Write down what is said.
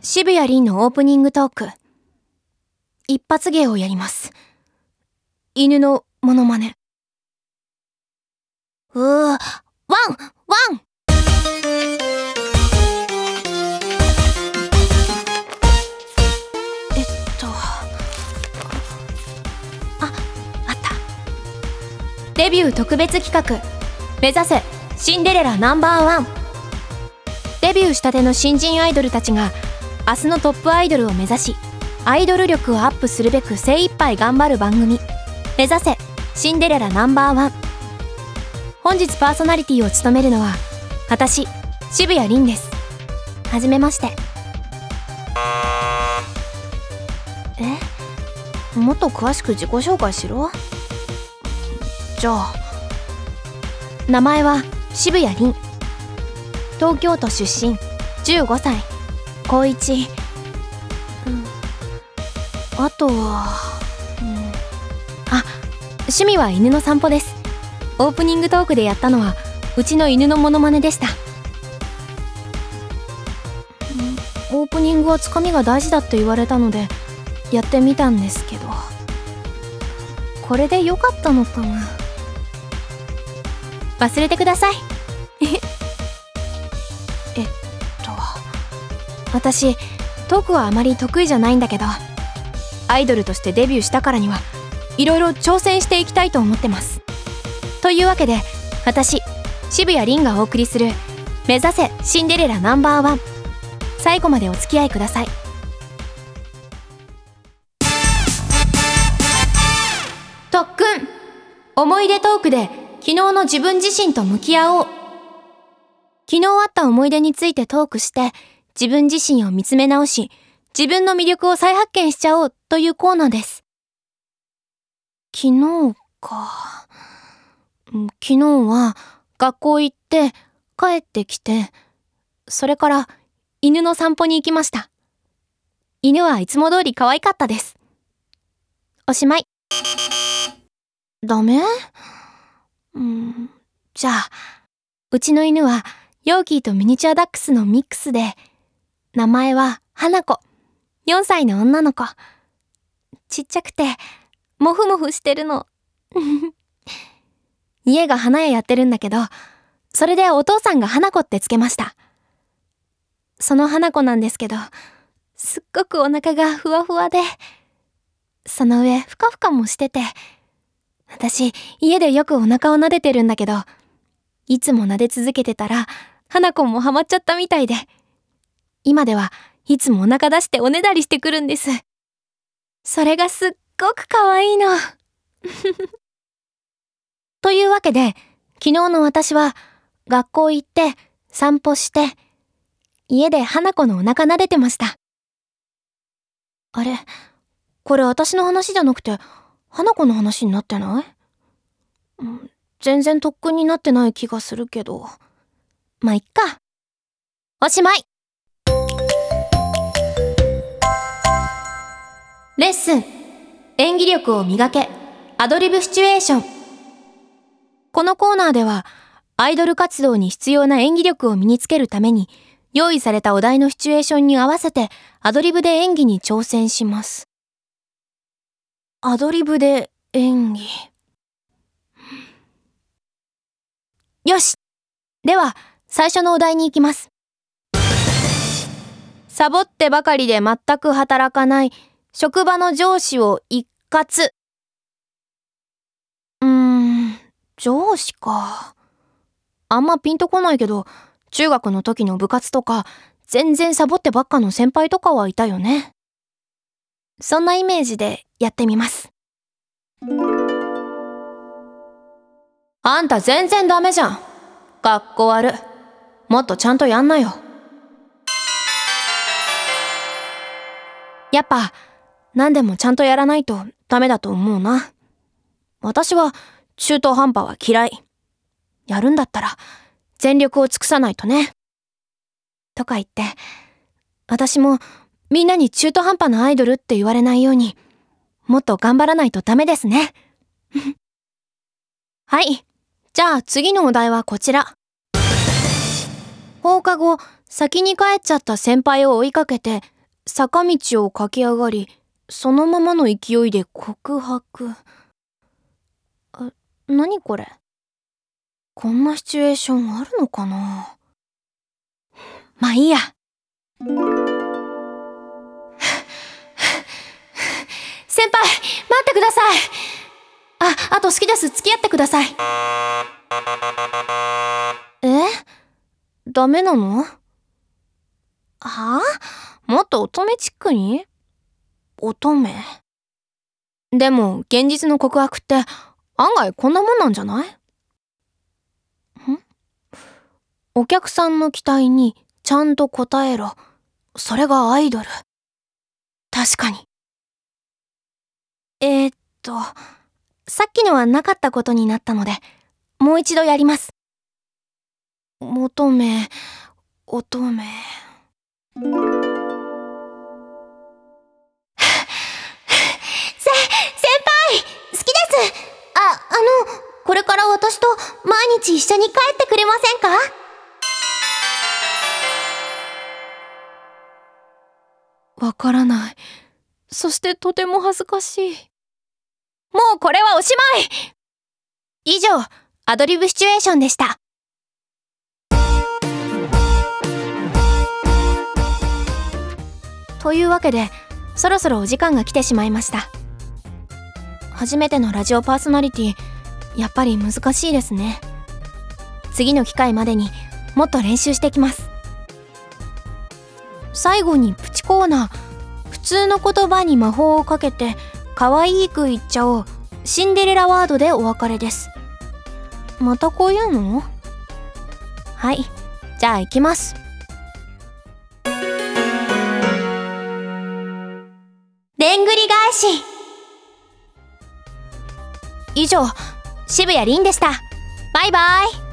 渋谷凛のオープニングトーク。一発芸をやります。犬のモノマネ。ワンワン。あった。デビュー特別企画、目指せシンデレラNo.1。デビューしたての新人アイドルたちが明日のトップアイドルを目指し、アイドル力をアップするべく精一杯頑張る番組、目指せシンデレラNo.1。本日パーソナリティを務めるのは私、渋谷凛です。はじめまして。もっと詳しく自己紹介しろ。じゃあ、名前は渋谷凛、東京都出身、15歳、高1。あとは、趣味は犬の散歩です。オープニングトークでやったのはうちの犬のモノマネでした。オープニングはつかみが大事だって言われたのでやってみたんですけど、これで良かったのかな。忘れてください。私トークはあまり得意じゃないんだけど、アイドルとしてデビューしたからにはいろいろ挑戦していきたいと思ってます。というわけで、私渋谷凛がお送りする目指せシンデレラNo.1、最後までお付き合いください。特訓、思い出トークで昨日の自分自身と向き合おう。昨日あった思い出についてトークして自分自身を見つめ直し、自分の魅力を再発見しちゃおうというコーナーです。昨日か。昨日は学校行って帰ってきて、それから犬の散歩に行きました。犬はいつも通り可愛かったです。おしまい。ダメ？じゃあ、うちの犬はヨーキーとミニチュアダックスのミックスで、名前は花子、4歳の女の子。ちっちゃくてモフモフしてるの。家が花屋やってるんだけど、それでお父さんが花子ってつけました。その花子なんですけど、すっごくお腹がふわふわで、その上ふかふかもしてて、私家でよくお腹を撫でてるんだけど、いつも撫で続けてたら花子もハマっちゃったみたいで、今ではいつもお腹出しておねだりしてくるんです。それがすっごく可愛いの。というわけで、昨日の私は学校行って散歩して、家で花子のお腹撫でてました。あれ、これ私の話じゃなくて花子の話になってない？全然特訓になってない気がするけど、まあいっか。おしまい。レッスン、演技力を磨け、アドリブシチュエーション。このコーナーではアイドル活動に必要な演技力を身につけるために、用意されたお題のシチュエーションに合わせてアドリブで演技に挑戦します。アドリブで演技。よし。では最初のお題に行きます。サボってばかりで全く働かない職場の上司を一括。上司か。あんまピンとこないけど、中学の時の部活とか全然サボってばっかの先輩とかはいたよね。そんなイメージでやってみます。あんた全然ダメじゃん。学校ある。もっとちゃんとやんなよ。やっぱ何でもちゃんとやらないとダメだと思うな。私は中途半端は嫌い。やるんだったら全力を尽くさないとね。とか言って、私もみんなに中途半端なアイドルって言われないように、もっと頑張らないとダメですね。はい。じゃあ次のお題はこちら。放課後、先に帰っちゃった先輩を追いかけて、 坂道を駆け上がり、そのままの勢いで告白。何これ？こんなシチュエーションあるのかな？まあいいや。先輩、待ってください。あと好きです。付き合ってください。ダメなの？もっと乙女チックに？乙女？でも現実の告白って案外こんなもんなんじゃない？お客さんの期待にちゃんと応えろ。それがアイドル。確かに。さっきのはなかったことになったので、もう一度やります。乙女。先輩、好きです。これから私と毎日一緒に帰ってくれませんか？わからない。そしてとても恥ずかしい。もうこれはおしまい！以上、アドリブシチュエーションでした。というわけで、そろそろお時間が来てしまいました。初めてのラジオパーソナリティ、やっぱり難しいですね。次の機会までにもっと練習してきます。最後にプチコーナー。普通の言葉に魔法をかけて可愛く言っちゃおうシンデレラワードでお別れです。またこういうの？はい、じゃあ行きます。でんぐり返し。以上、渋谷凛でした。バイバイ。